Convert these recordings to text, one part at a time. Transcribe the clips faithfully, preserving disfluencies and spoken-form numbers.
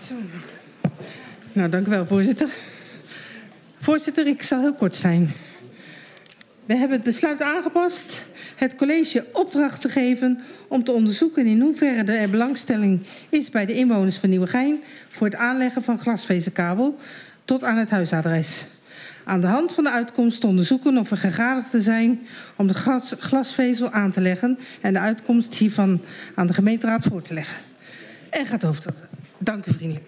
Zo. Nou, dank u wel, voorzitter. Voorzitter, ik zal heel kort zijn. We hebben het besluit aangepast het college opdracht te geven om te onderzoeken in hoeverre er belangstelling is bij de inwoners van Nieuwegein voor het aanleggen van glasvezelkabel tot aan het huisadres. Aan de hand van de uitkomst te onderzoeken of we gegadigd te zijn om de glas, glasvezel aan te leggen en de uitkomst hiervan aan de gemeenteraad voor te leggen. En gaat over. Dank u vriendelijk.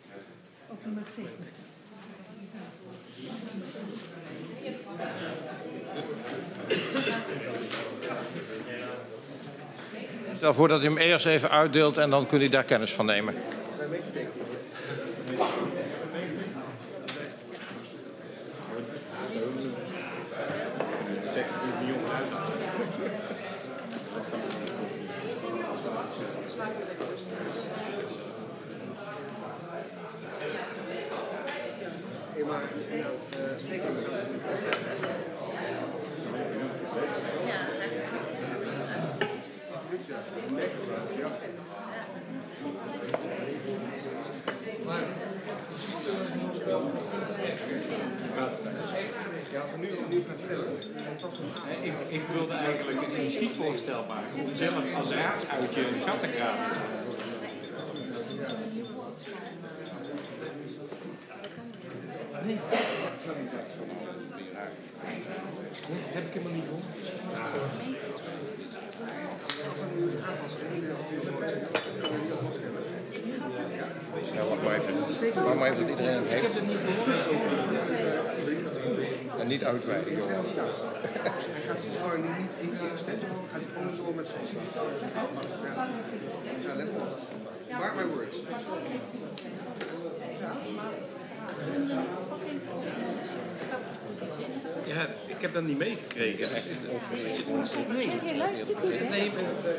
Stel voor dat u hem eerst even uitdeelt en dan kunt u daar kennis van nemen. Ik, ik wilde eigenlijk een schietvoorstel maken om zelf als raadsuitje een gat te graven. Nee. Dat heb ik helemaal niet gehoord. Ja, wacht maar even. Wacht maar even dat iedereen het heeft. Ik heb het niet gehoord. En niet uitwijken. Hij gaat zo gewoon niet, niet ingestemd, dan gaat hij gewoon door met zo'n slag. Ja. Ja, let op. Mark my words. Ja, ik heb dat niet meegekregen. Nee, nee.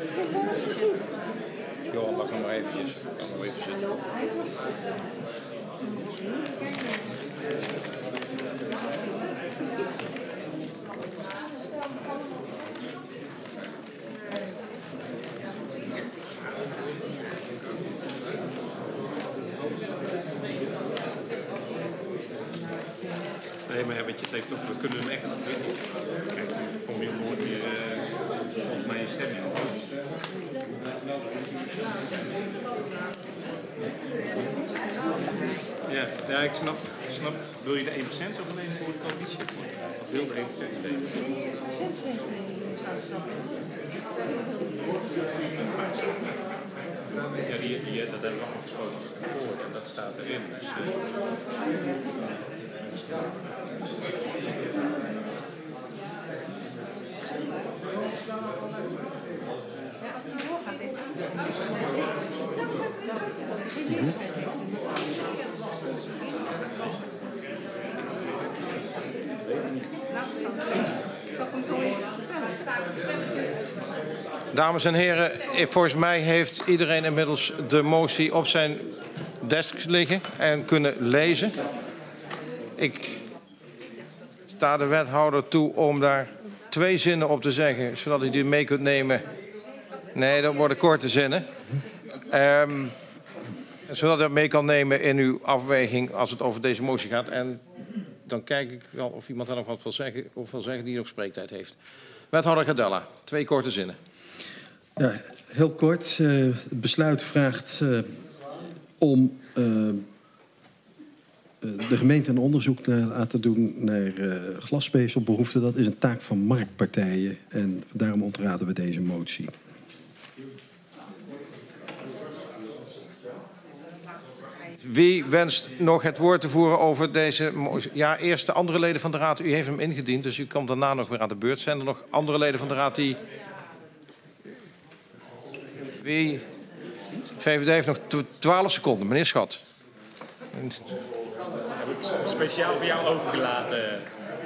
Johan, wacht nog maar eventjes. Ik kan nog even zitten. Nee, maar weet je, het heeft toch, we kunnen hem echt nog niet. Kijk, formeel nooit meer uh, volgens mij een stem in. Ja, ja, ik snap, ik snap. Wil je de één procent of alleen voor de coalitie? Of wil de één procent geven? Ja, die, die, dat hebben we afgesproken gehoord en dat staat erin. Dus, uh, Ja, als het nou doorgaat, dit. Dames en heren, volgens mij heeft iedereen inmiddels de motie op zijn desk liggen en kunnen lezen. Ik sta de wethouder toe om daar twee zinnen op te zeggen, zodat u die mee kunt nemen. Nee, dat worden korte zinnen. Um, zodat u dat mee kan nemen in uw afweging als het over deze motie gaat. En dan kijk ik wel of iemand daar nog wat wil zeggen, of wil zeggen die nog spreektijd heeft. Wethouder Gadella, twee korte zinnen. Ja, heel kort. Uh, het besluit vraagt uh, om uh, de gemeente een onderzoek naar laten doen naar uh, glasvezelbehoeften. Dat is een taak van marktpartijen en daarom ontraden we deze motie. Wie wenst nog het woord te voeren over deze motie? Ja, eerst de andere leden van de raad. U heeft hem ingediend, dus u komt daarna nog weer aan de beurt. Zijn er nog andere leden van de raad die... Wie? V V D heeft nog twaalf seconden. Meneer Schat. Heb ik speciaal voor jou overgelaten.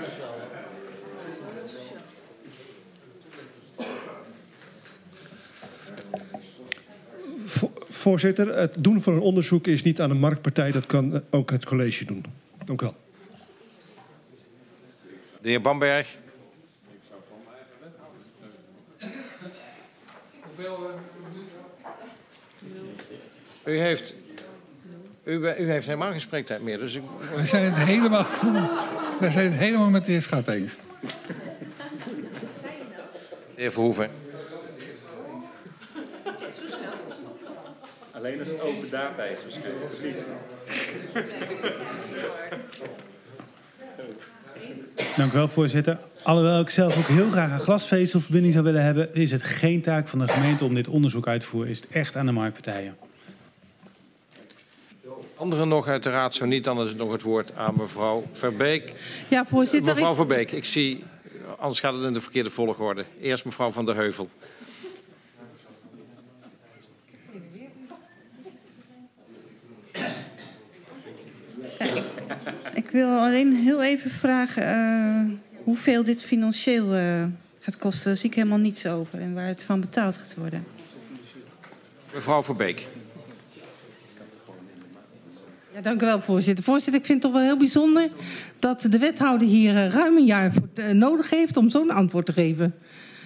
Voorzitter, het doen van een onderzoek is niet aan een marktpartij. Dat kan ook het college doen. Dank u wel. De heer Bamberg. Hoeveel... U heeft U, u heeft helemaal geen spreektijd meer. Dus ik... We zijn het helemaal, we zijn het helemaal met de heer Schat eens. De heer Verhoeven. Alleen als het open data is waarschijnlijk, of niet? Dank u wel, voorzitter. Alhoewel ik zelf ook heel graag een glasvezelverbinding zou willen hebben, is het geen taak van de gemeente om dit onderzoek uit te voeren. Is het echt aan de marktpartijen. Anderen nog uit de raad, zo niet, dan is het nog het woord aan mevrouw Verbeek. Ja, voorzitter. Mevrouw ik... Verbeek, ik zie, anders gaat het in de verkeerde volgorde. Eerst mevrouw Van der Heuvel. Ik wil alleen heel even vragen uh, hoeveel dit financieel uh, gaat kosten. Daar zie ik helemaal niets over en waar het van betaald gaat worden. Mevrouw Verbeek. Ja, dank u wel, voorzitter. Voorzitter, ik vind het toch wel heel bijzonder dat de wethouder hier uh, ruim een jaar voor, uh, nodig heeft om zo'n antwoord te geven.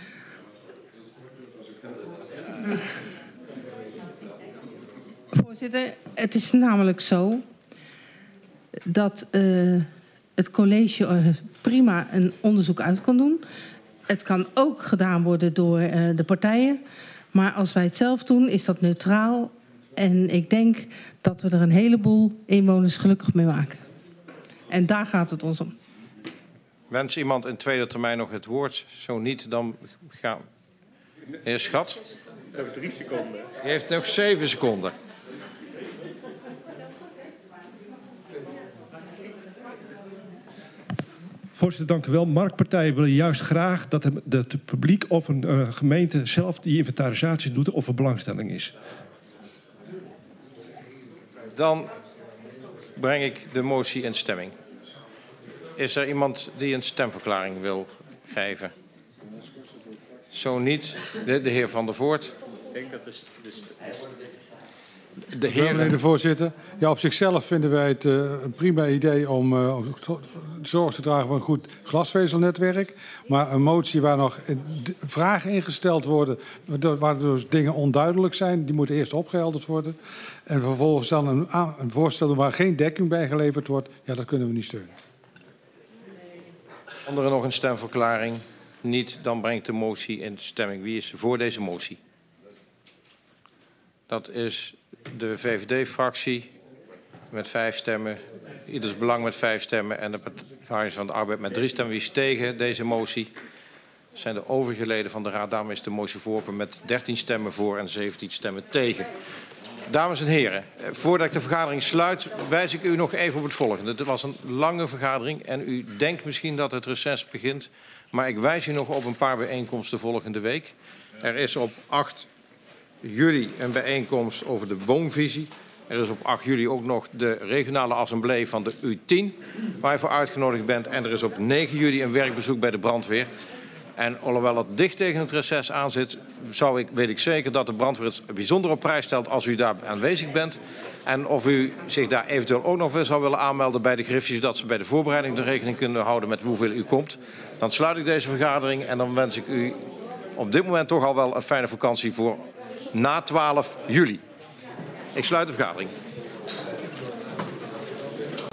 Voorzitter, het is namelijk zo dat uh, het college uh, prima een onderzoek uit kan doen. Het kan ook gedaan worden door uh, de partijen. Maar als wij het zelf doen, is dat neutraal. En ik denk dat we er een heleboel inwoners gelukkig mee maken. En daar gaat het ons om. Wens iemand in tweede termijn nog het woord? Zo niet, dan gaan... Heer Schat. Nog drie seconden. U heeft nog zeven seconden. Voorzitter, dank u wel. Marktpartijen willen juist graag dat het, dat het publiek of een uh, gemeente zelf die inventarisatie doet of er belangstelling is. Dan breng ik de motie in stemming. Is er iemand die een stemverklaring wil geven? Zo niet. De, de heer Van der Voort. Ik denk dat de... de, de De heer... Meneer de voorzitter. Ja, op zichzelf vinden wij het uh, een prima idee om uh, zorg te dragen voor een goed glasvezelnetwerk. Maar een motie waar nog uh, vragen ingesteld worden, waardoor dus dingen onduidelijk zijn, die moeten eerst opgehelderd worden. En vervolgens dan een, een voorstel waar geen dekking bij geleverd wordt, ja, dat kunnen we niet steunen. Anderen nog een stemverklaring? Niet, dan brengt de motie in stemming. Wie is voor deze motie? Dat is de V V D-fractie met vijf stemmen. Ieders Belang met vijf stemmen. En de Partij van de Arbeid met drie stemmen. Wie is tegen deze motie? Dat zijn de overige leden van de Raad. Daarom is de motie verworpen met dertien stemmen voor en zeventien stemmen tegen. Dames en heren, voordat ik de vergadering sluit, wijs ik u nog even op het volgende. Het was een lange vergadering en u denkt misschien dat het reces begint. Maar ik wijs u nog op een paar bijeenkomsten volgende week. Er is op acht juli een bijeenkomst over de woonvisie. Er is op acht juli ook nog de regionale assemblee van de U tien, waar je voor uitgenodigd bent. En er is op negen juli een werkbezoek bij de brandweer. En alhoewel het dicht tegen het reces aan zit, zou ik, weet ik zeker dat de brandweer het bijzonder op prijs stelt als u daar aanwezig bent. En of u zich daar eventueel ook nog weer zou willen aanmelden bij de Griffie, zodat ze bij de voorbereiding de rekening kunnen houden met hoeveel u komt. Dan sluit ik deze vergadering en dan wens ik u op dit moment toch al wel een fijne vakantie voor na twaalf juli. Ik sluit de vergadering.